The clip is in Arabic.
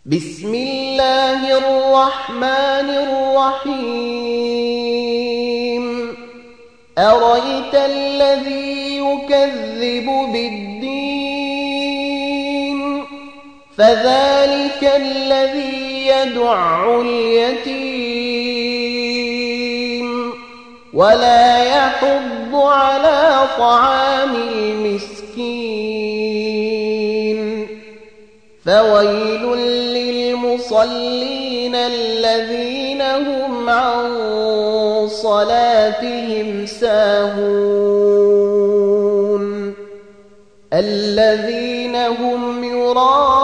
بسم الله الرحمن الرحيم أرأيت الذي يكذب بالدين فذلك الذي يدع اليتيم ولا يحض على طعام المسكين فويل للمصلين الذين هم عن صلاتهم ساهون الذين هم يراءون